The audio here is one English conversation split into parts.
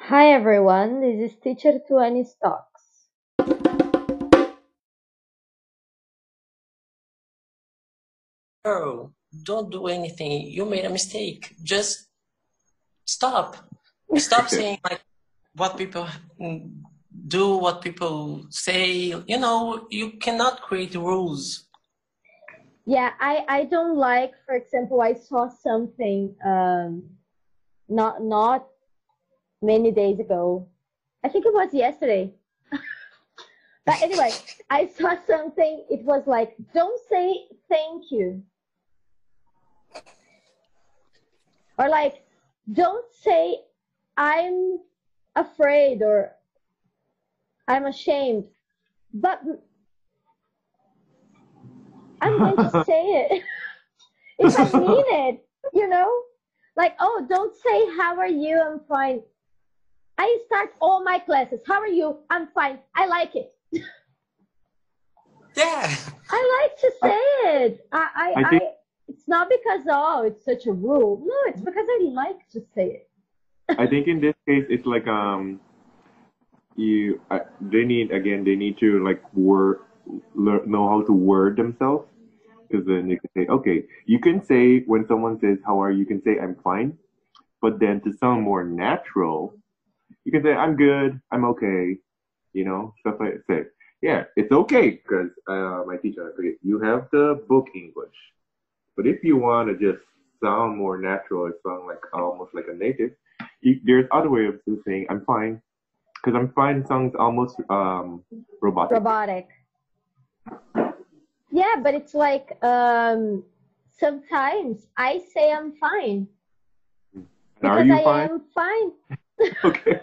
Hi everyone, this is Teacher Tuani Stocks. Girl, don't do anything. You made a mistake. Just stop. Stop saying like what people do, what people say. You cannot create rules. Yeah, I don't like, for example, I saw something not many days ago. I think it was yesterday. But anyway, I saw something, it was like, don't say thank you. Or like, don't say I'm afraid or I'm ashamed. But I'm going to say it if I mean it, you know? Like, oh, don't say, how are you? I'm fine. I start all my classes. How are you? I'm fine. I like it. Yeah. I like to say it. I think It's not because, oh, it's such a rule. No, it's because I like to say it. I think in this case it's like they need to like know how to word themselves, because then they can say, okay, you can say when someone says how are you, you can say I'm fine, but then to sound more natural you can say I'm good, I'm okay, stuff like that. Yeah, it's okay because my teacher, okay, you have the book English, but if you want to just sound more natural, it sound like almost like a native, there's other way of saying I'm fine, because I'm fine sounds almost robotic. Robotic. Yeah, but it's like sometimes I say I'm fine And are because you I fine? am fine. Okay.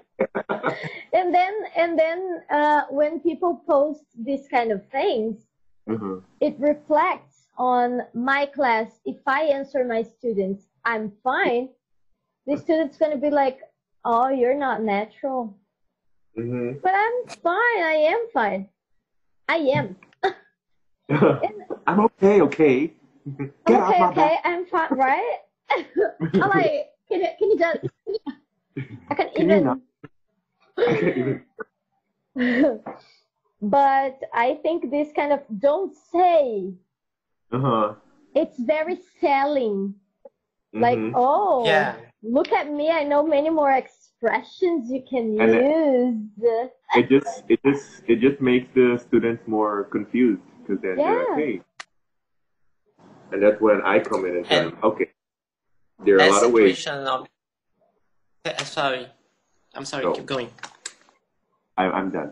And then when people post these kind of things, Uh-huh. it reflects on my class. If I answer my students I'm fine, the student's going to be like, oh, you're not natural. Mm-hmm. But I'm fine. I am fine. I am. And I'm okay, okay. I'm Get off okay. my back. Okay, I'm fine, right? I'm like, can you just, I can Can you not? even. I can't even. But I think this kind of don't say, Uh-huh. it's very selling. Like, Mm-hmm. oh, Yeah. look at me, I know many more expressions you can And use. it just makes the students more confused, because then they're like, Yeah. hey, and that's when I come in and tell And them, okay, there are a that lot of ways. situation of sorry. I'm sorry, So keep going. I'm done.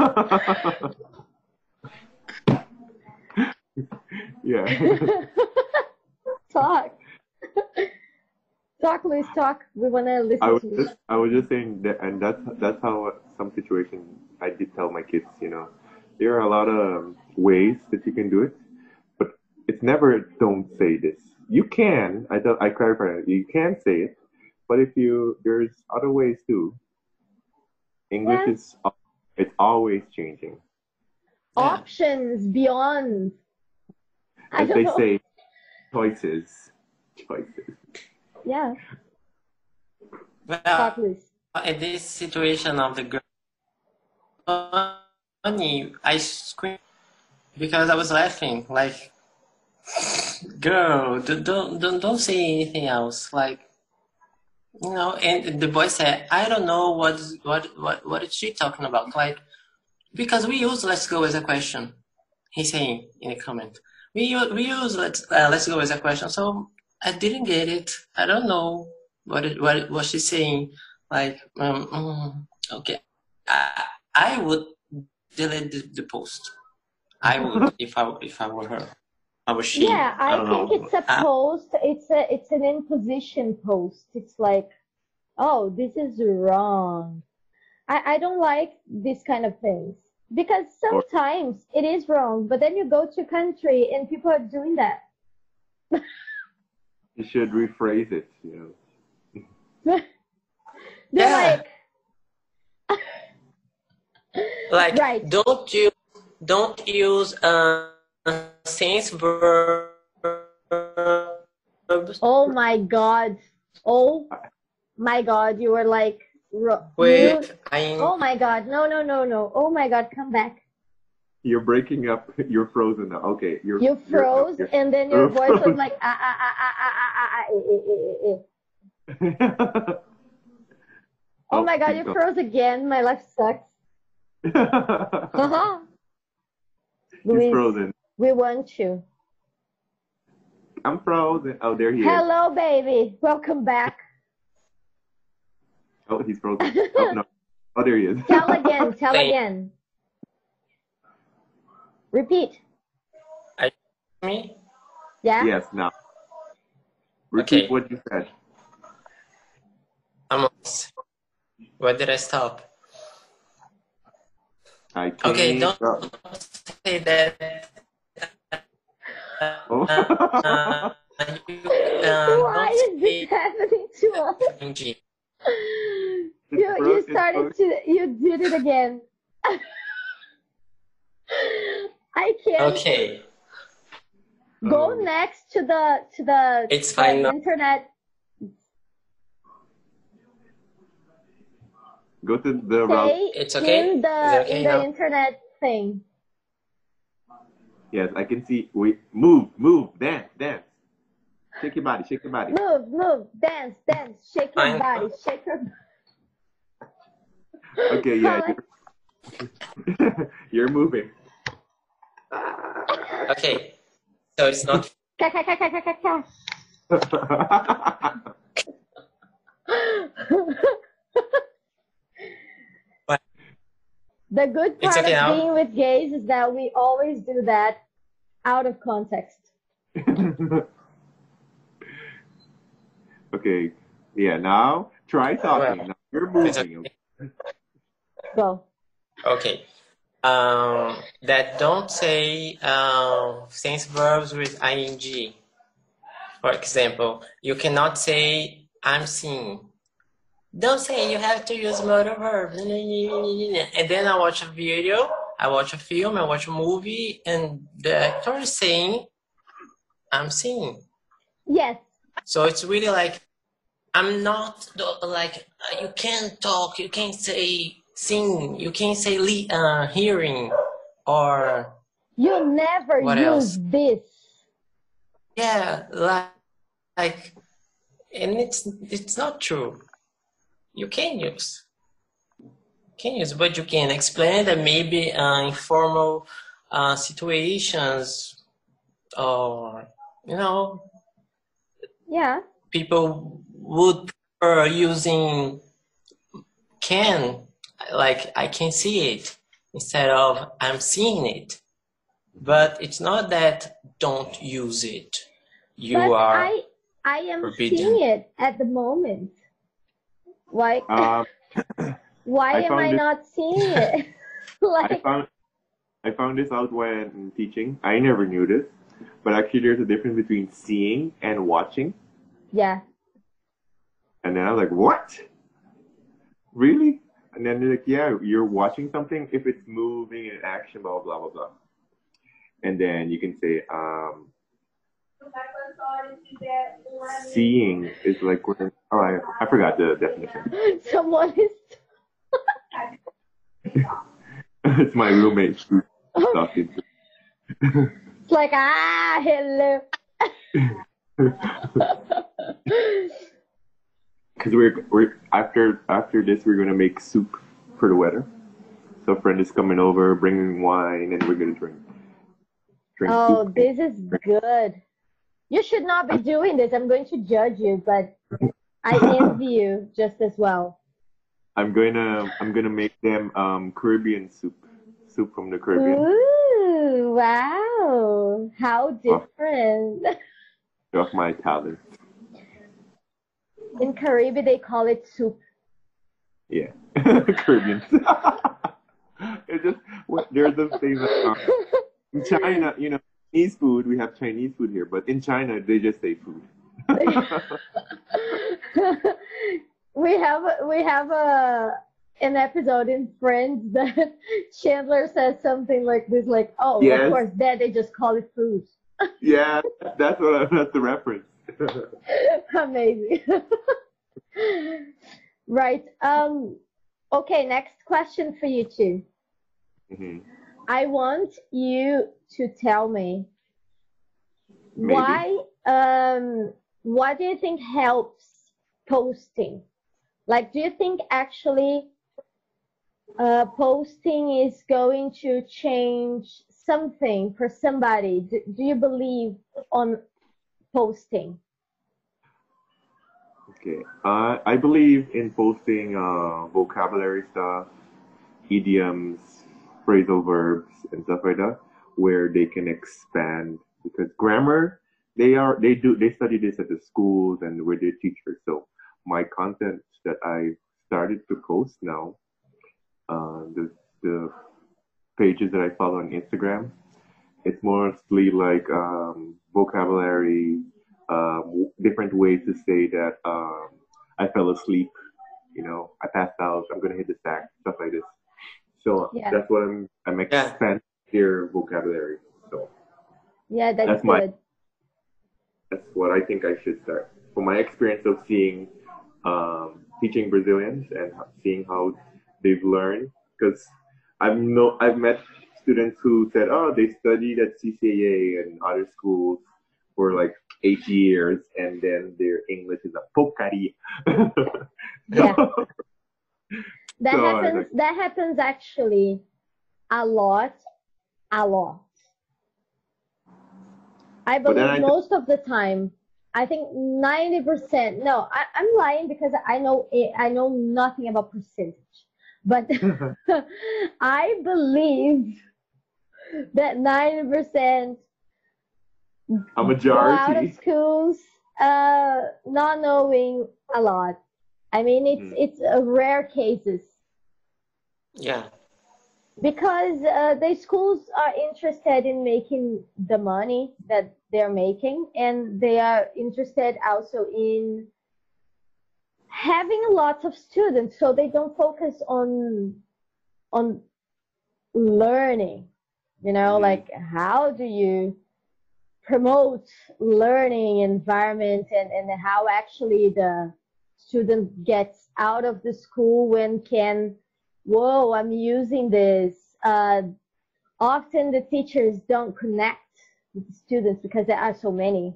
Yeah. Talk. Talk, Luis, talk. We want to I listen was to you. just I was just saying that, and that's how some situations I did tell my kids. There are a lot of ways that you can do it, but it's never don't say this. You can. I clarify that you can say it, but if there's other ways too. English Yeah. is it's always changing. Yeah. Options beyond. I As don't they know. say, choices, choices. Yeah. Well, Talk, Luis. in this situation of the girl, funny, I screamed because I was laughing. Like, girl, don't say anything else. Like, and the boy said, I don't know what is she talking about? Like, because we use let's go as a question. He's saying in a comment. We use let's go as a question. So I didn't get it. I don't know what she's saying. Like, okay. I would delete the post. I would if I were her. I was she. Yeah, I I don't think know. it's a post. It's an imposition post. It's like, oh, this is wrong. I don't like this kind of things because Or sometimes it is wrong, but then you go to country and people are doing that. you should rephrase it. They're Yeah. like, Like, right. don't use since verbs. Oh my God. Oh my God. You were like with ing. Oh my God. No, no, no, no. Oh my God. Come back. You're breaking up. You're frozen now. Okay, You froze, and then your voice was frozen. like Oh my God, you froze again. My life sucks. Uh-huh. He's Luis, frozen. we want you. I'm frozen. Oh, there he is. Hello, baby. Welcome back. Oh, he's frozen. Oh, no. Oh, there he is. Tell again. Tell Hey. again. Repeat. Me? Yeah? Yes, now. Repeat Okay. what you said. Almost. Where did I stop? I can't. Okay, don't say that. Oh. You, Why don't is say this happening to us? ing. You started to, you did it again. I can't. Okay, Go next to the it's fine now. internet. Go to the route. Say It's okay? in Is it okay the now? internet thing. Yes, I can see. Wait, move, dance, dance. Shake your body, shake your body. Move, dance, shake your Fine. body, shake your. Okay, yeah, you're moving. Okay, so it's not. But The good it's part okay of now? being with gays is that we always do that out of context. Okay, yeah, now try talking. Now you're It's moving. okay. Go. Okay. That don't say sense verbs with ing. For example, you cannot say I'm seeing. Don't say you have to use modal verbs. And then I watch a video, I watch a film, I watch a movie, and the actor is saying I'm seeing. Yes. So it's really like I'm not like you can't talk, you can't say sing, you can't say hearing or You never what use else? this. Yeah, like, and it's not true. You can use, but you can explain that maybe informal situations or Yeah. people would prefer using can, like I can see it instead of I'm seeing it. But it's not that don't use it. You But are I am forbidden. seeing it at the moment. Why? Why I am found I it- not seeing it? Like, I found this out when teaching. I never knew this, but actually there's a difference between seeing and watching. yeah. And then I was like, what? Really? And then they're like, yeah, you're watching something if it's moving in action, blah, blah, blah, blah. And then you can say, seeing is like, oh, I forgot the definition. Someone is. It's my roommate who's talking. It's like, hello. Because we're after this we're gonna make soup for the weather. So a friend is coming over, bringing wine, and we're gonna drink Oh, soup. this is good. You should not be doing this. I'm going to judge you, but I envy you just as well. I'm gonna make them Caribbean soup from the Caribbean. Ooh, wow. How different. Show off my talent. In Caribbean, they call it soup. Yeah, Caribbean. It's just there's those things that in China, Chinese food. We have Chinese food here, but in China they just say food. we have an episode in Friends that Chandler says something like this, like, "Oh, Yes. of course, there they just call it food." Yeah, that's the reference. Amazing. Right. Okay, next question for you two. Hmm. I want you to tell me Maybe. why, what do you think helps posting? Like, do you think actually posting is going to change something for somebody? Do you believe on posting? Okay. I believe in posting vocabulary stuff, idioms, phrasal verbs, and stuff like that, where they can expand because grammar they study this at the schools and with their teachers. So my content that I started to post now, the pages that I follow on Instagram, it's mostly like vocabulary, different ways to say that I fell asleep, I passed out, I'm gonna hit the sack, stuff like this. So Yeah, that's what I'm Yeah, expanding their vocabulary. So yeah, that's that's my good. that's what I think I should start. From my experience of seeing teaching Brazilians and seeing how they've learned, because I've met students who said, oh, they studied at CCAA and other schools for like 8 years, and then their English is a porcaria. Yeah, so, that so I was happens. like, That happens actually a lot, a lot. I but then believe I most of the time. I think 90%. No, I'm lying because I know I know nothing about percentage. But I believe that 90% a go out of majority. schools not knowing a lot. I mean, Mhm. it's rare cases yeah, because the schools are interested in making the money that they're making, and they are interested also in having lots of students, so they don't focus on learning. Mhm. Like how do you promote learning environment, and how actually the student gets out of the school when can, whoa, I'm using this. Often the teachers don't connect with the students because there are so many.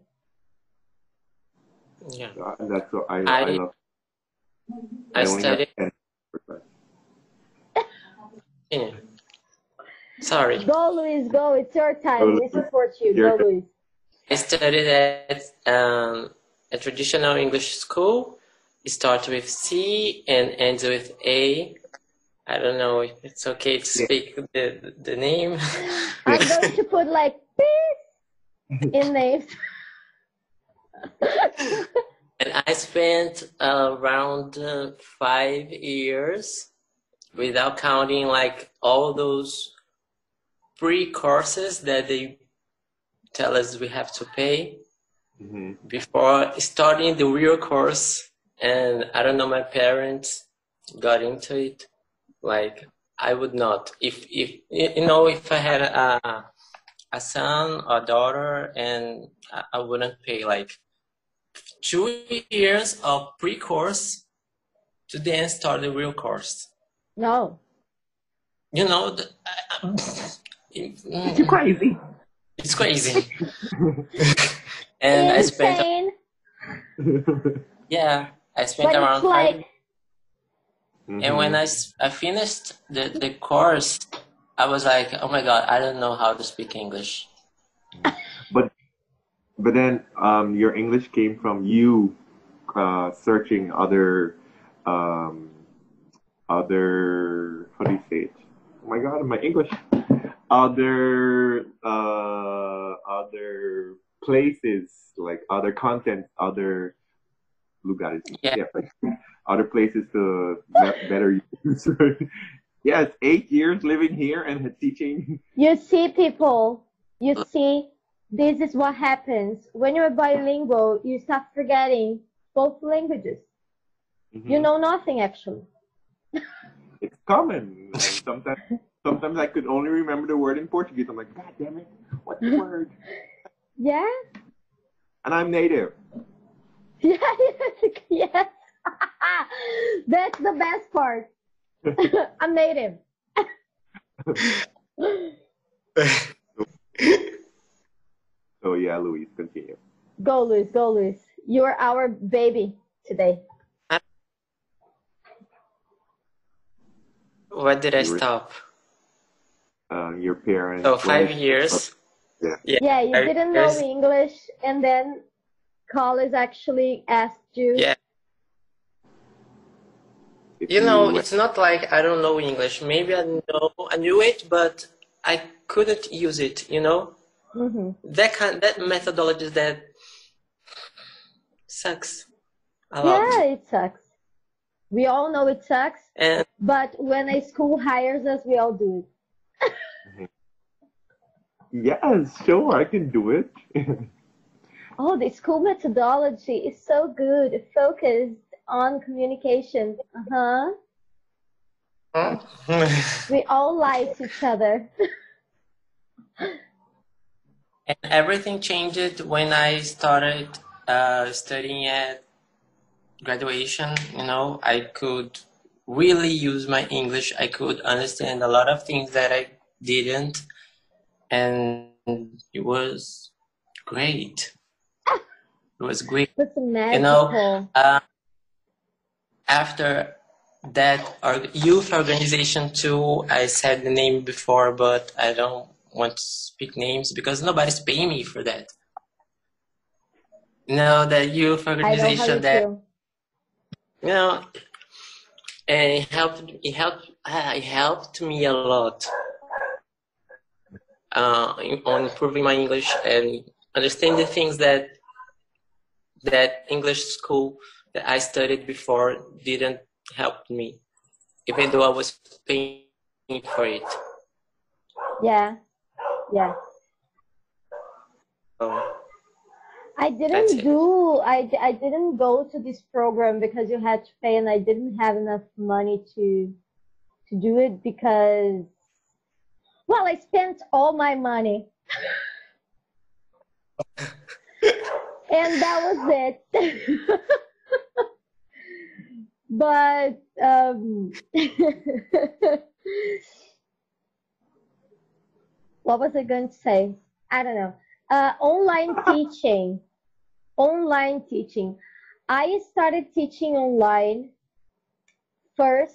yeah. And that's what I I love. I I only have studied. 10%. Yeah, sorry. Go, Luis, go. It's your time. So We support you. your Go, turn. Luis. I studied at a traditional English school. It starts with C and ends with A. I don't know if it's okay to Yeah. speak the name. I'm going to put like beep in names. And I spent around 5 years without counting like all those pre-courses that they tell us we have to pay Hmm. before starting the real course. And I don't know, my parents got into it. Like I would not, if if I had a son or daughter, and I wouldn't pay like 2 years of pre-course to then start the real course. No. You know, the, It's crazy. it's crazy. And I spent, Insane. yeah, I spent But it's around 5 like, And when Hmm. I finished the course, I was like, oh my God, I don't know how to speak English. But then your English came from you searching um, other how do you say it? Oh my God, my English. Other places like other content, other lugares. Yeah, Yeah, like other places to better use. Yes, 8 years living here and teaching. you see, people, you see, this is what happens. When you're bilingual, you start forgetting both languages. You Hmm. know nothing, actually. It's common. And sometimes I could only remember the word in Portuguese. I'm like, God damn it, what's the word? Yeah? And I'm native. Yeah, yes, yes. That's the best part. I'm native. So yeah, Luis, continue. Go, Luis. Go, Luis. You're our baby today. What did I You were stop? your parents. So when 5 years. Yeah. Yeah, you 5 didn't know years. English, and then college actually asked you. Yeah. If You know, you it's not like I don't know English. Maybe I knew it, but I couldn't use it, you know? Mm-hmm. That methodology that sucks a lot. Yeah, it sucks. We all know it sucks, And but when a school hires us, we all do it. yes, sure, I can do it. Oh, the school methodology is so good, focused on communication. Uh-huh. We all lie to each other. and everything changed when I started studying at graduation. You know, I could really use my English. I could understand a lot of things that I didn't, and it was great. It was great. That's You magical. know, after that youth organization too, I said the name before, but I don't want to speak names because nobody's paying me for that. No, the youth I know how organization you that, feel. you know, and it helped me a lot on improving my English and understand the things that English school that I studied before didn't help me, even though I was paying for it. Yeah, yeah. So I that's didn't it. do, I didn't go to this program because you had to pay, and I didn't have enough money to do it because, well, I spent all my money. And that was it. But what was I going to say? I don't know. Online teaching. Online teaching. I started teaching online first,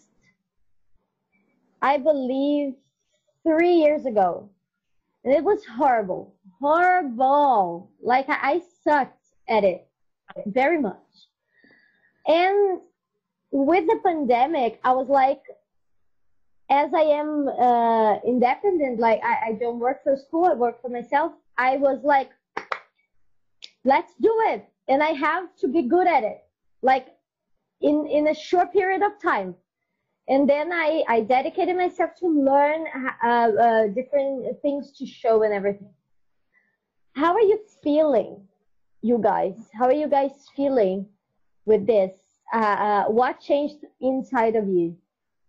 I believe, 3 years ago. And it was horrible. Horrible. Like I sucked at it very much. And with the pandemic, I was like, as I am independent, like I don't work for school, I work for myself. I was like, let's do it. And I have to be good at it, like in a short period of time. And then I dedicated myself to learn different things to show and everything. How are you feeling, you guys? How are you guys feeling with this? What changed inside of you?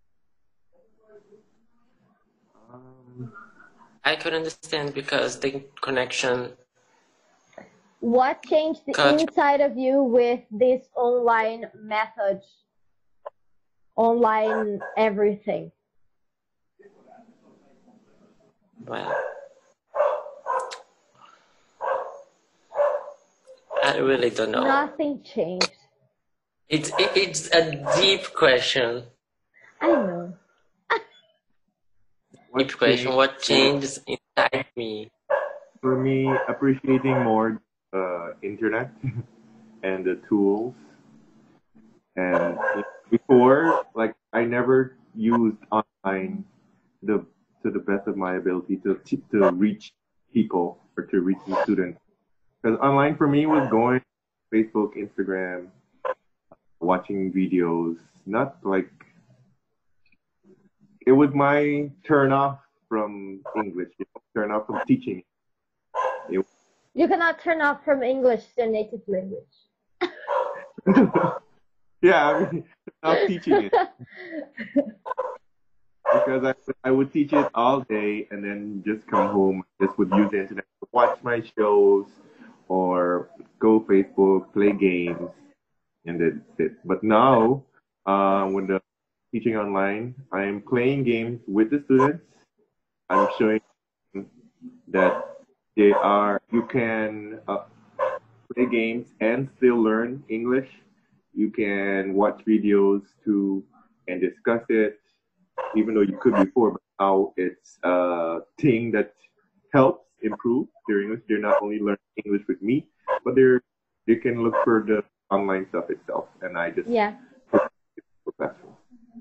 I could understand because the connection What changed cut. inside of you with this online method, online everything? Well, I really don't know. Nothing changed. It's a deep question. I know. Deep question. What changes inside me? For me, appreciating more internet and the tools. And before, like I never used online to the best of my ability to reach people or to reach the students. Because online for me was going Facebook, Instagram, watching videos, not like it was my turn off from English, turn off from teaching. You cannot turn off from English, your native language. Yeah, I mean, not teaching it because I would teach it all day and then just come home, just would use the internet to watch my shows or go Facebook, play games, and that's it. But now When the teaching online, I'm playing games with the students. I'm showing that you can play games and still learn English. You can watch videos too and discuss it, even though you could before, but now it's a thing that helps improve their English. They're not only learning English with me, but they can look for the online stuff itself, and I just Yeah. professional.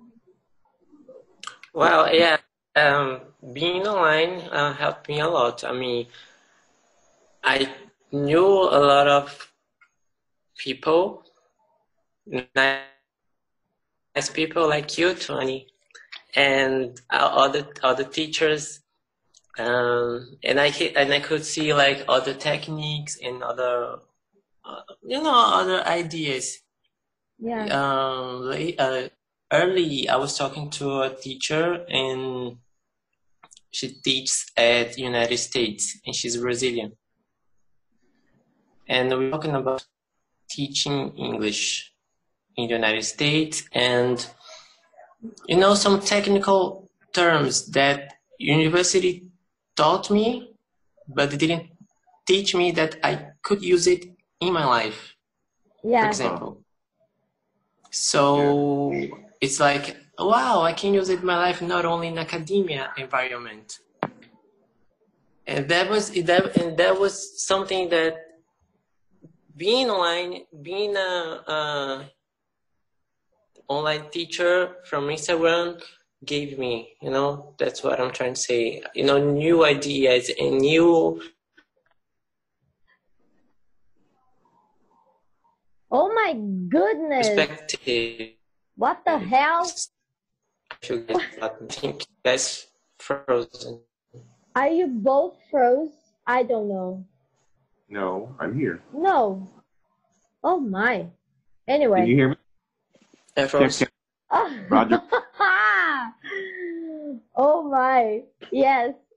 Well, yeah, being online helped me a lot. I mean, I knew a lot of people, nice people like you, Tony, and other teachers, and I could see like other techniques and other other ideas. Yeah. Early, I was talking to a teacher, and she teaches at United States, and she's Brazilian. And we're talking about teaching English in the United States, and some technical terms that university taught me, but they didn't teach me that I could use it in my life, for Yeah. example. So it's like, wow, I can use it in my life, not only in academia environment. And that was something that being online, being a online teacher from Instagram gave me, that's what I'm trying to say, new ideas and new. Oh my goodness. Perspective. What the hell? I think you guys frozen. Are you both froze? I don't know. No, I'm here. No. Oh my. Anyway. Can you hear me? I froze. Roger. Oh my. Yes.